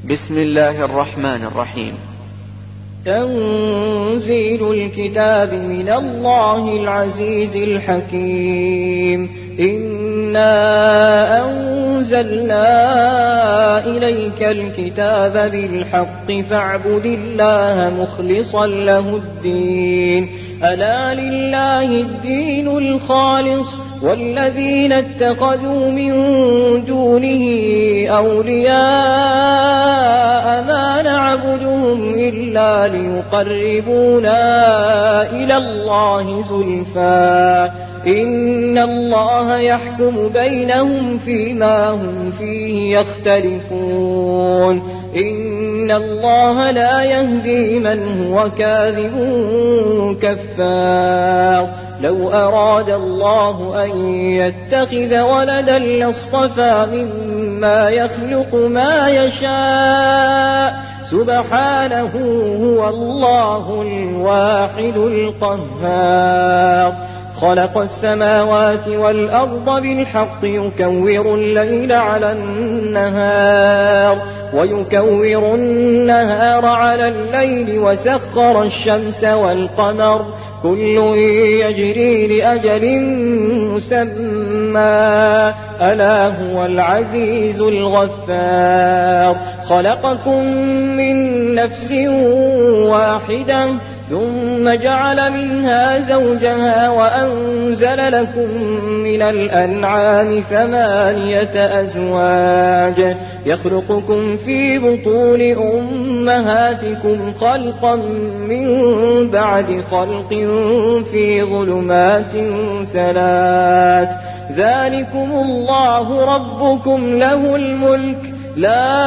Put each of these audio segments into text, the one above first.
بسم الله الرحمن الرحيم. تنزيل الكتاب من الله العزيز الحكيم. إنا أنزلنا إليك الكتاب بالحق فاعبد الله مخلصا له الدين. ألا لله الدين الخالص والذين اتخذوا من دونه أولياء ما نعبدهم إلا ليقربونا إلى الله زلفى إن الله يحكم بينهم فيما هم فيه يختلفون. إن الله لا يهدي من هو كاذب كفار. لو أراد الله أن يتخذ ولدا لاصطفى مما يخلق ما يشاء سبحانه هو الله الواحد القهار. خلق السماوات والأرض بالحق يكور الليل على النهار ويكور النهار على الليل وسخر الشمس والقمر كل يجري لأجل مسمى ألا هو العزيز الغفار. خلقكم من نفس واحدة ثم جعل منها زوجها وأنزل لكم من الأنعام 8 أزواج يخلقكم في بطون أمهاتكم خلقا من بعد خلق في ظلمات 3 ذلكم الله ربكم له الملك لا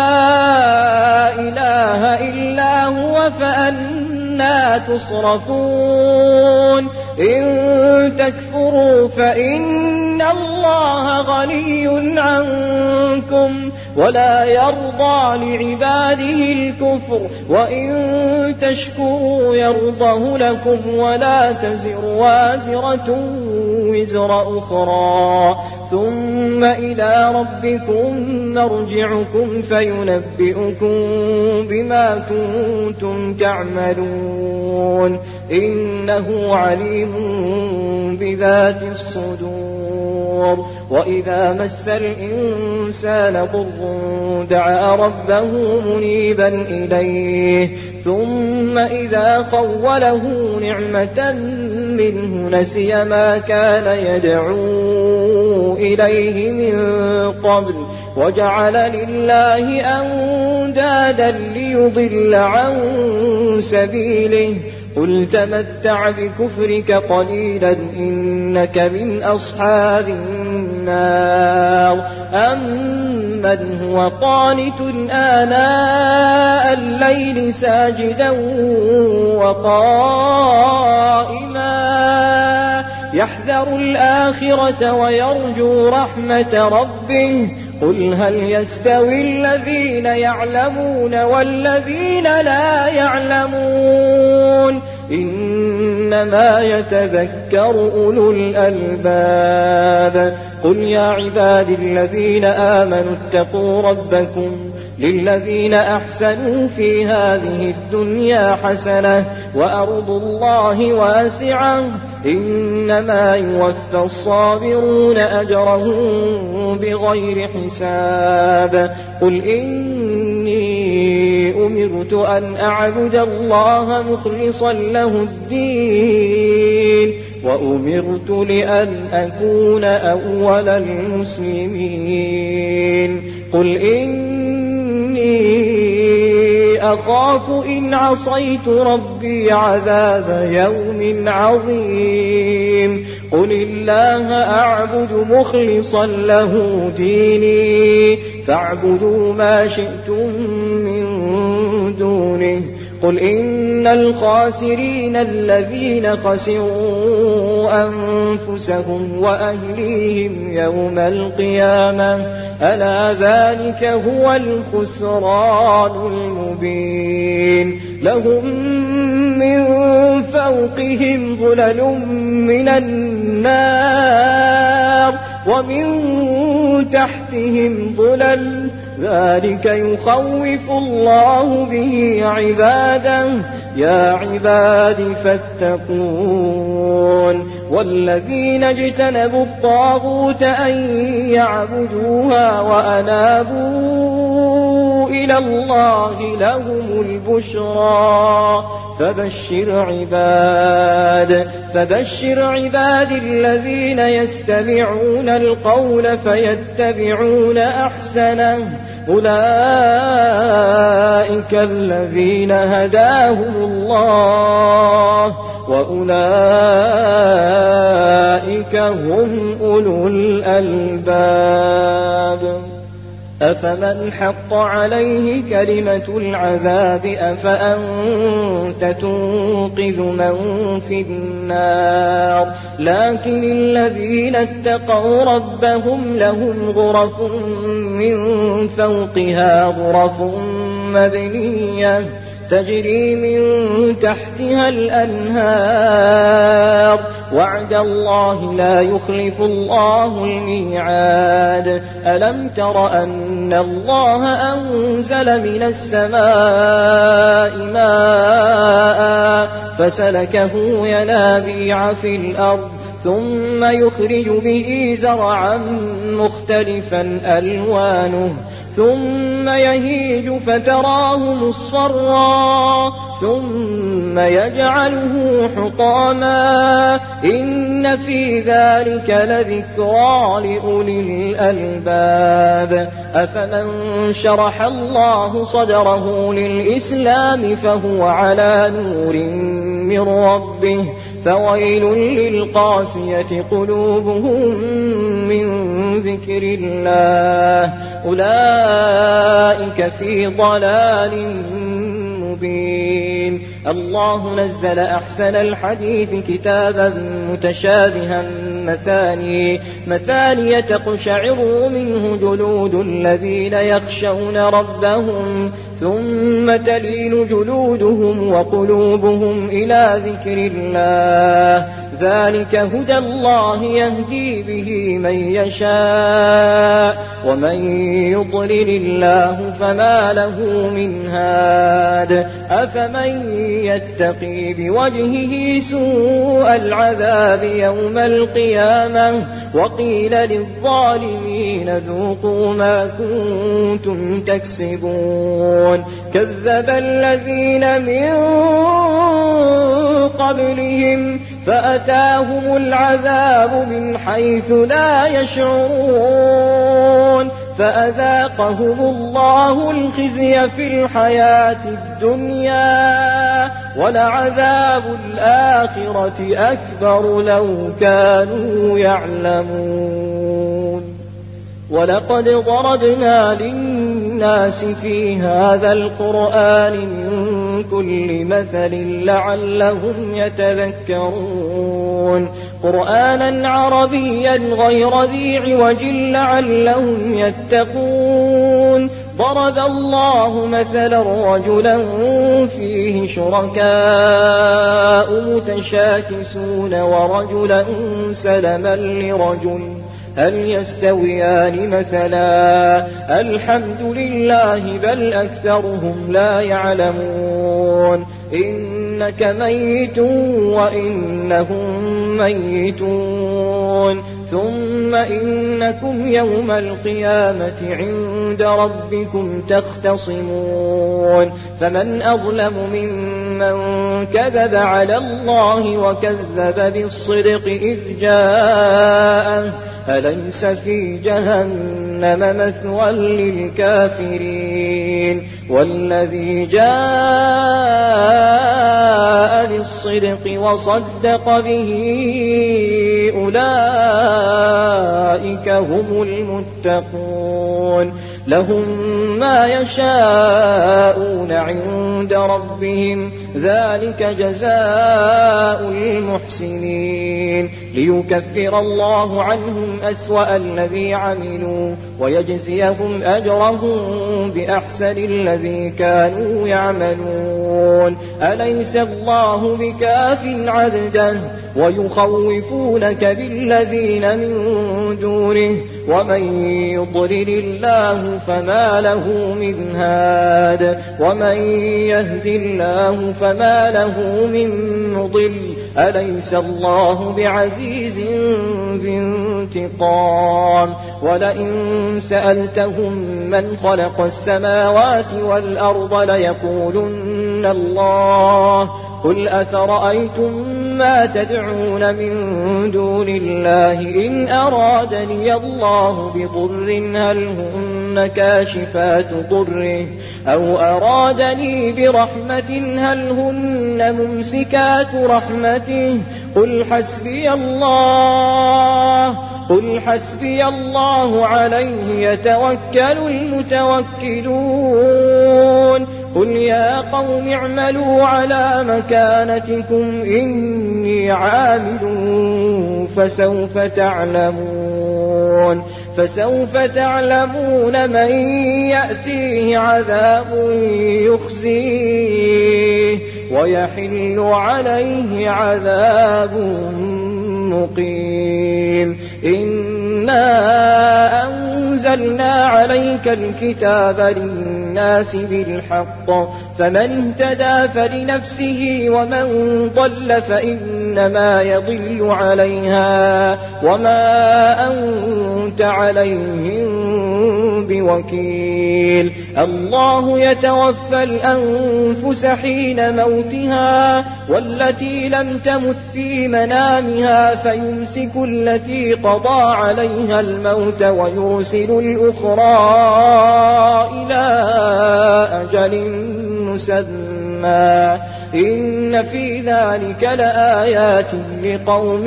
إله إلا هو فأنا تصرفون. إن تكفروا فإن الله غني عنكم ولا يرضى لعباده الكفر وإن تشكروا يرضه لكم ولا تزر وازرة وزر أخرى ثم إلى ربكم مرجعكم فينبئكم بما كنتم تعملون إنه عليم بذات الصدور. وإذا مس الإنسان ضر دعا ربه منيبا إليه ثم إذا خوله نعمة منه نسي ما كان يدعو إليه من قبل وجعل لله أندادا ليضل عن سبيله. قل تمتع بكفرك قليلا إنك من أصحاب النار. أمن هو قانت آناء الليل ساجدا وقائما يحذر الآخرة ويرجو رحمة ربه. قل هل يستوي الذين يعلمون والذين لا يعلمون إنما يتذكر أولو الألباب. قل يا عباد الذين آمنوا اتقوا ربكم للذين أحسنوا في هذه الدنيا حسنة وأرض الله واسعة إنما يوفى الصابرون أجرهم بغير حساب. قل إني أمرت أن أعبد الله مخلصا له الدين وأمرت لأن أكون أول المسلمين. قل إني أخاف إن عصيت ربي عذاب يوم عظيم. قل الله أعبد مخلصا له ديني فاعبدوا ما شئتم من دونه. قل إن الخاسرين الذين خسروا أنفسهم وأهليهم يوم القيامة ألا ذلك هو الخسران المبين. لهم من فوقهم ظلل من النار ومن تحتهم ظلل ذلك يخوف الله به عباده يا عباد فاتقون والذين اجتنبوا الطاغوت أن يعبدوها وأنابوا إلى الله لهم البشرى فبشر عباد الذين يستمعون القول فيتبعون أحسنه أولئك الذين هداهم الله وأولئك هم أولو الألباب أفمن حق عليه كلمة العذاب أفأنت تنقذ من في النار لكن الذين اتقوا ربهم لهم غرف من فوقها غرف مبنية تجري من تحتها الأنهار وعد الله لا يخلف الله الميعاد ألم تر أن الله أنزل من السماء ماء فسلكه ينابيع في الأرض ثم يخرج به زرعا مختلفا ألوانه ثم يهيج فتراه مصفرا ثم يجعله حطاما إن في ذلك لذكرى لأولي الألباب أفمن شرح الله صدره للإسلام فهو على نور من ربه فويل للقاسية قلوبهم من ذكر الله أولئك في ضلال مبين الله نزل أحسن الحديث كتابا متشابها مثانية تقشعر منه جلود الذين يخشون ربهم ثم تلين جلودهم وقلوبهم إلى ذكر الله ذلك هدى الله يهدي به من يشاء ومن يضلل الله فما له من هاد أفمن يتقي بوجهه سوء العذاب يوم القيامة وقيل للظالمين ذوقوا ما كنتم تكسبون كذب الذين من قبلهم فأتاهم العذاب من حيث لا يشعرون فأذاقهم الله الخزي في الحياة الدنيا ولعذاب الآخرة أكبر لو كانوا يعلمون ولقد ضربنا للناس في هذا القرآن من كل مثل لعلهم يتذكرون قرآنا عربيا غير ذي عوج لعلهم يتقون ضرب الله مثلا رجلا فيه شركاء متشاكسون ورجلا سلما لرجل هل يستويان مثلا الحمد لله بل أكثرهم لا يعلمون إنك ميت وإنهم ميتون ثم إنكم يوم القيامة عند ربكم تختصمون فمن أظلم ممن كذب على الله وكذب بالصدق إذ جاءه أليس في جهنم مثوى للكافرين والذي جاء بالصدق وصدق به أولئك هم المتقون لهم ما يشاءون عند ربهم ذلك جزاء المحسنين ليكفر الله عنهم أسوأ الذي عملوا ويجزيهم أجرهم بأحسن الذي كانوا يعملون أليس الله بكاف عبده ويخوفونك بالذين من دونه ومن يضلل الله فما له من هاد ومن يهد الله فما له من مضل أليس الله بعزيز ذي انتقام ولئن سألتهم من خلق السماوات والأرض ليقولن الله قل أفرأيتم ما تدعون من دون الله إن أرادني الله بضر هل هن كاشفات ضره أو أرادني برحمة هل هن ممسكات رحمته قل حسبي الله عليه يتوكل المتوكلون قل يا قوم اعملوا على مكانتكم إني عامل فسوف تعلمون من يأتيه عذاب يخزيه ويحل عليه عذاب مقيم إنا أنزلنا عليك الكتاب للناس بالحق فمن اهتدى فلنفسه ومن ضل فإنما يضل عليها وما أنت عليهم بوكيل الله يتوفى الأنفس حين موتها والتي لم تمت في منامها فيمسك التي قضى عليها الموت ويرسل الأخرى إلى أجل مسمى إن في ذلك لآيات لقوم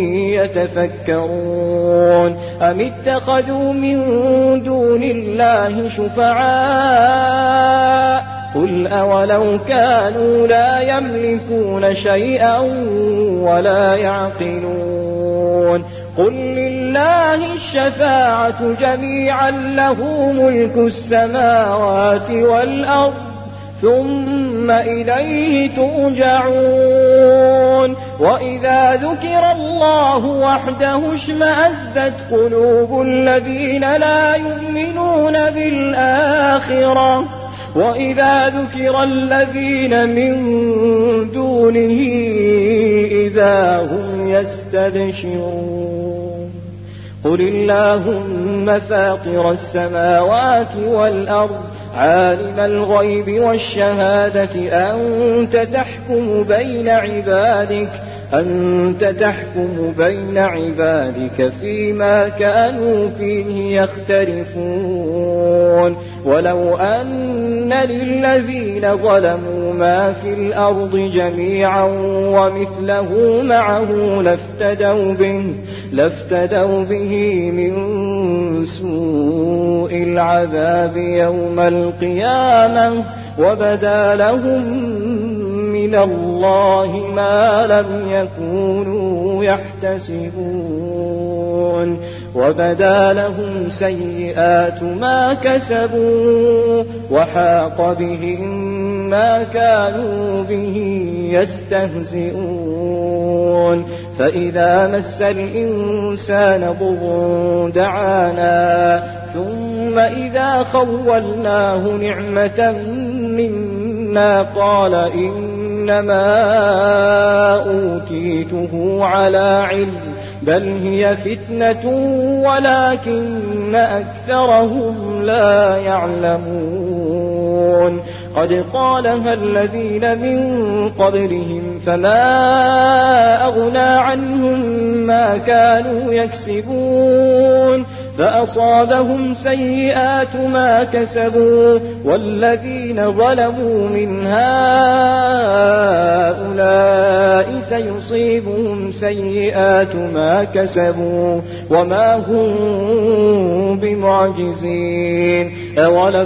يتفكرون أم اتخذوا من دون الله شفعاء قل أولو كانوا لا يملكون شيئا ولا يعقلون قل لله الشفاعة جميعا له ملك السماوات والأرض ثم إليه ترجعون وإذا ذكر الله وحده اشمأزت قلوب الذين لا يؤمنون بالآخرة وإذا ذكر الذين من دونه إذا هم يستبشرون قل اللهم فاطر السماوات والأرض عالم الغيب والشهادة أنت تحكم بين عبادك فيما كانوا فيه يختلفون ولو أن للذين ظلموا ما في الأرض جميعا ومثله معه لافتدوا به من سوء العذاب يوم القيامة وبدا لهم من الله ما لم يكونوا يحتسبون وبدا لهم سيئات ما كسبوا وحاق بهم ما كانوا به يستهزئون فإذا مس الإنسان ضر دعانا ثم إذا خولناه نعمة منا قال إنما أوتيته على علم بل هي فتنة ولكن أكثرهم لا يعلمون قد قالها الذين من قبلهم فما أغنى عنهم ما كانوا يكسبون فأصابهم سيئات ما كسبوا والذين ظلموا من هؤلاء سيصيبهم سيئات ما كسبوا وما هم بمعجزين أولم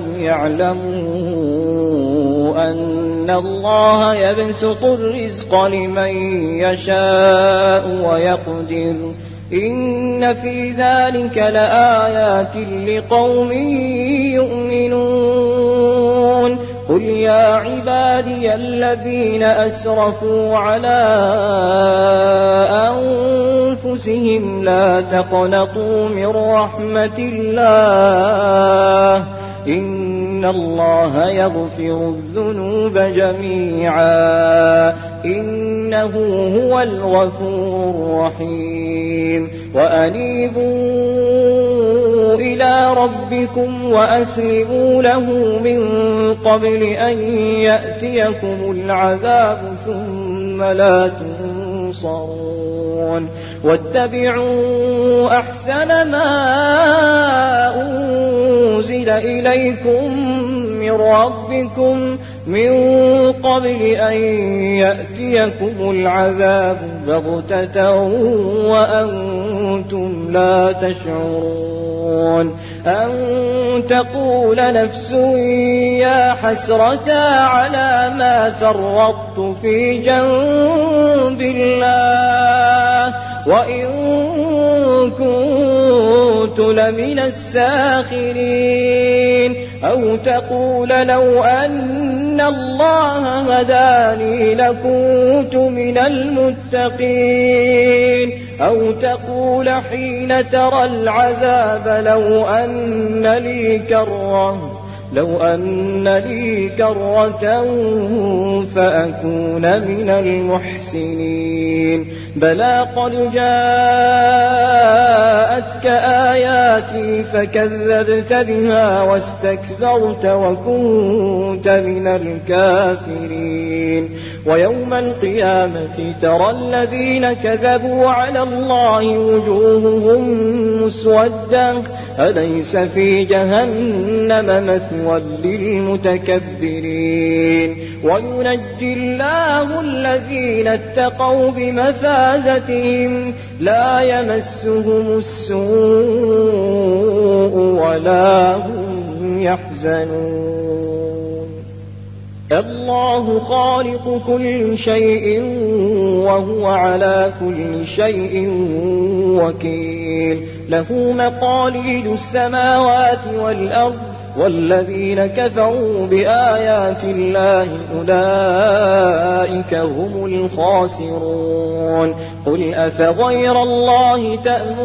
يعلموا أن الله يبسط الرزق لمن يشاء ويقدر إن في ذلك لآيات لقوم يؤمنون قل يا عبادي الذين أسرفوا على أنفسهم لا تقنطوا من رحمة الله إن الله يغفر الذنوب جميعا إنه هو الغفور الرحيم وأنيبوا إلى ربكم وأسلموا له من قبل أن يأتيكم العذاب ثم لا تنصرون واتبعوا أحسن ما أنزل إليكم من ربكم من قبل أن يأتيكم العذاب بغتة وأنتم لا تشعرون أن تقول نفس يا حسرة على ما فرطت في جنب الله وإن كنت لمن الساخرين أو تقول لو أن الله هداني لكنت من المتقين أو تقول حين ترى العذاب لو أن لي كرة فأكون من المحسنين بلى قد جاءتك آياتي فكذبت بها واستكبرت وكنت من الكافرين ويوم القيامة ترى الذين كذبوا على الله وجوههم مسودة أليس في جهنم مثوى للمتكبرين وينجي الله الذين اتقوا بمفازتهم لا يمسهم السوء ولا هم يحزنون الله خالق كل شيء وهو على كل شيء وكيل له مقاليد السماوات والأرض والذين كفروا بآيات الله أولئك هم الخاسرون قل أفغير الله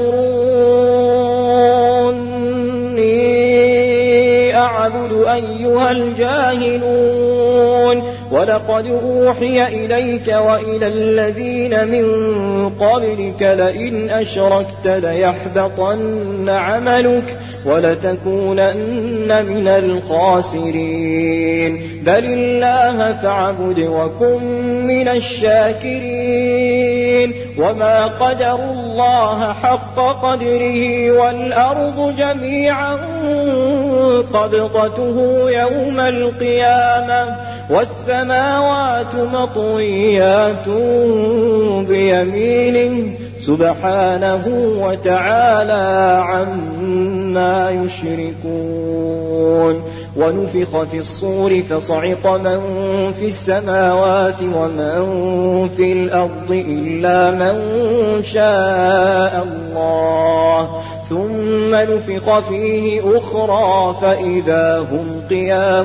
تأمروني أعبد أيها الجاهلون ولقد أوحي إليك وإلى الذين من قبلك لئن أشركت ليحبطن عملك ولتكونن من الخاسرين بل الله فاعبد وكن من الشاكرين وما قدروا الله حق قدره والأرض جميعا قبضته يوم القيامة والسماوات مطويات بيمينه سبحانه وتعالى عما يشركون ونفخ في الصور فصعق من في السماوات ومن في الأرض إلا من شاء الله ثم نفخ فيه أخرى فإذا هم قيام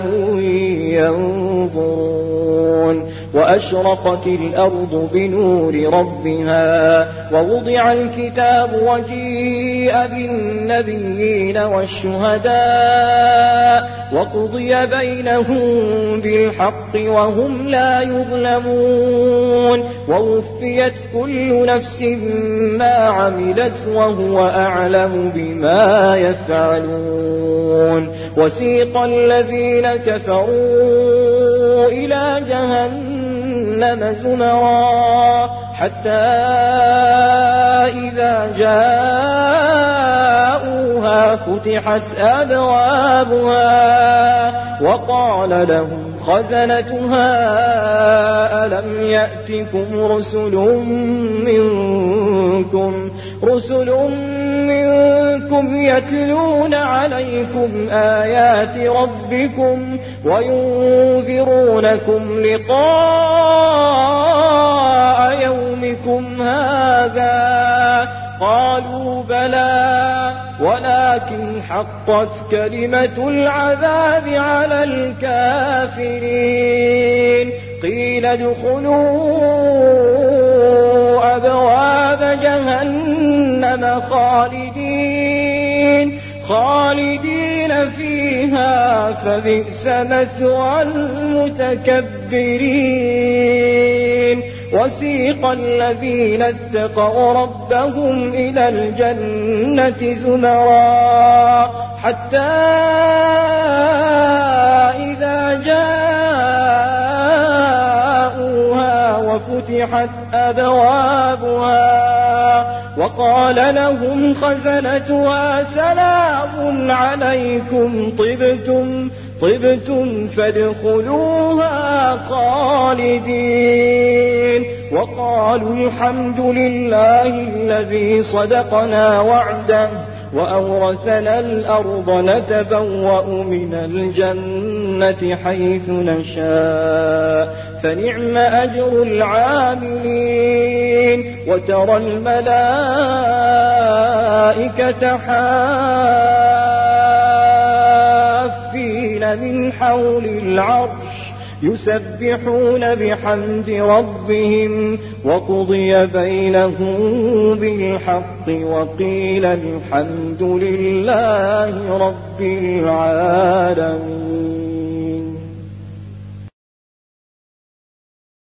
ينظرون وأشرقت الأرض بنور ربها ووضع الكتاب وجيء بالنبيين والشهداء وقضي بينهم بالحق وهم لا يظلمون ووفيت كل نفس ما عملت وهو أعلم بما يفعلون وسيق الذين كفروا إلى جهنم زمرا حتى إذا جاءوها فتحت أبوابها وقال لهم خزنتها ألم يأتكم رسل منكم يتلون عليكم آيات ربكم وينذرونكم لقاء يومكم هذا قالوا بلى ولكن حقت كلمة العذاب على الكافرين. قيل ادخلوا أبواب جهنم خالدين فيها فبئس مثوى المتكبرين. وسيق الذين اتقوا ربهم إلى الجنة زمرا حتى إذا جاءوها وفتحت أبوابها وقال لهم خزنتها سلام عليكم طبتم فادخلوها خالدين. وقالوا الحمد لله الذي صدقنا وعده وأورثنا الأرض نتبوأ من الجنة حيث نشاء فنعم أجر العاملين. وترى الملائكة حافين من حول العرش يسبحون بحمد ربهم وقضي بينهم بالحق وقيل الحمد لله رب العالمين.